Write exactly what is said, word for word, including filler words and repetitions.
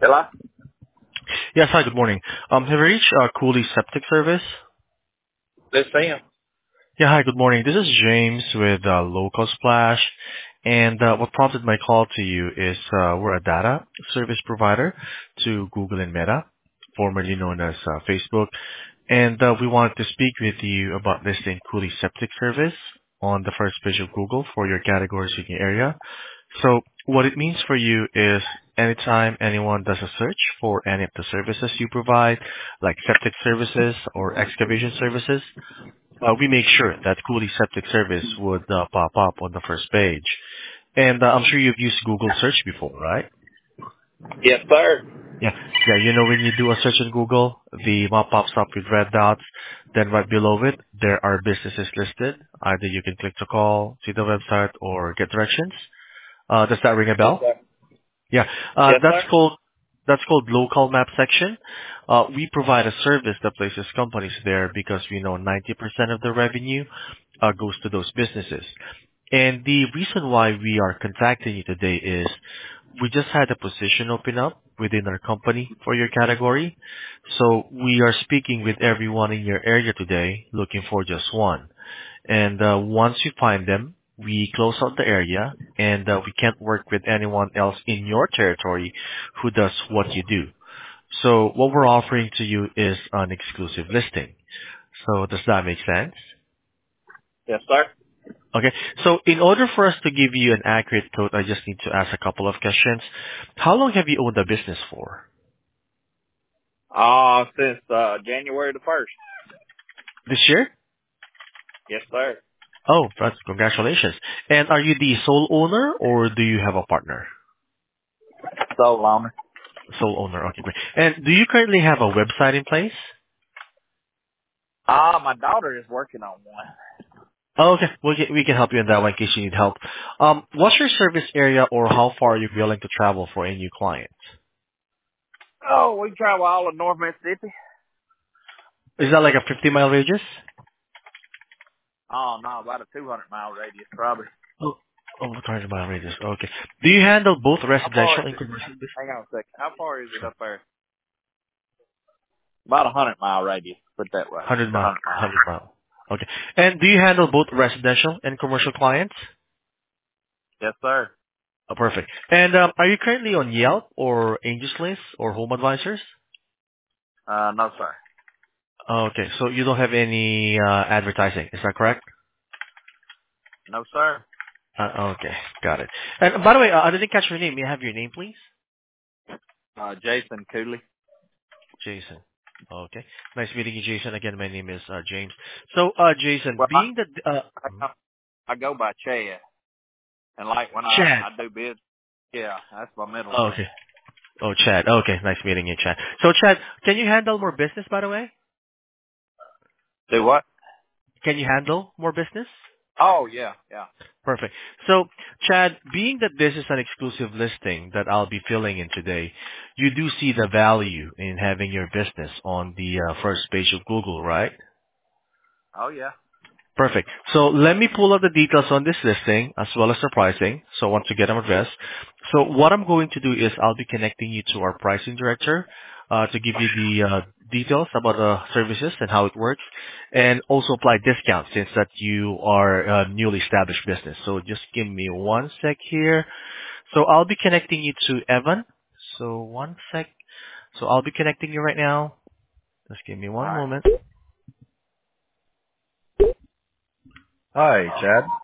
Hello? Yes, hi, good morning. Um, have you reached uh, Cooley Septic Service? This Sam. Yeah, hi, good morning. This is James with uh, Local Splash, and uh, what prompted my call to you is uh, we're a data service provider to Google and Meta, formerly known as uh, Facebook, and uh, we wanted to speak with you about listing Cooley Septic Service on the first page of Google for your categories in your area. So what it means for you is anytime anyone does a search for any of the services you provide, like septic services or excavation services, uh, we make sure that Cooley Septic Service would uh, pop up on the first page. And uh, I'm sure you've used Google search before, right? Yes, sir. Yeah. Yeah, you know when you do a search in Google, the map pops up with red dots. Then right below it, there are businesses listed. Either you can click to call, see the website, or get directions. Uh, does that ring a Yes, bell? sir. Yeah, uh, Yes, that's sir. called that's called local map section. Uh, we provide a service that places companies there because we know ninety percent of the revenue uh, goes to those businesses. And the reason why we are contacting you today is we just had a position open up within our company for your category. So we are speaking with everyone in your area today looking for just one. And uh, once you find them, we close out the area, and uh, we can't work with anyone else in your territory who does what you do. So what we're offering to you is an exclusive listing. So does that make sense? Yes, sir. Okay. So in order for us to give you an accurate quote, I just need to ask a couple of questions. How long have you owned the business for? Uh, since, uh, January the first. This year? Yes, sir. Oh, that's congratulations. And are you the sole owner or do you have a partner? So long. Sole owner. Okay, great. And do you currently have a website in place? Ah, uh, my daughter is working on one. Oh, okay. We can, we can help you in that one in case you need help. Um, what's your service area or how far are you willing to travel for a new client? Oh, we travel all of North Mississippi. Is that like a fifty mile radius? Oh, no, about a two hundred mile radius, probably. Oh, oh, two hundred mile radius. Okay. Do you handle both How far residential is and it? commercial business? Hang on a second. How far is it Sure. up there? About a hundred mile radius. Put that way. one hundred A mile. hundred mile. one hundred mile. Okay. And do you handle both residential and commercial clients? Yes, sir. Oh, perfect. And um, are you currently on Yelp or Angie's List or Home Advisors? Uh, no, sir. Okay. So you don't have any uh, advertising. Is that correct? No, sir. Uh, okay, got it. And by the way, uh, I didn't catch your name. May I have your name, please? Uh, Jason Cooley. Jason. Okay. Nice meeting you, Jason. Again, my name is uh, James. So, uh, Jason, Well, I, being that uh, I, I go by Chad. And like when I, Chad. I do business, yeah, that's my middle Oh, name. okay. Oh, Chad. Okay, nice meeting you, Chad. So, Chad, can you handle more business? By the way, Do what? can you handle more business? Oh, yeah, yeah. Perfect. So, Chad, being that this is an exclusive listing that I'll be filling in today, you do see the value in having your business on the uh, first page of Google, right? Oh, yeah. Perfect. So let me pull up the details on this listing as well as the pricing. So once you get them addressed. So what I'm going to do is I'll be connecting you to our pricing director uh, to give you the uh, details about the services and how it works, and also apply discounts since that you are a newly established business. So just give me one sec here. So I'll be connecting you to Evan. So one sec. So I'll be connecting you right now. Just give me All one right. moment. Hi, Chad.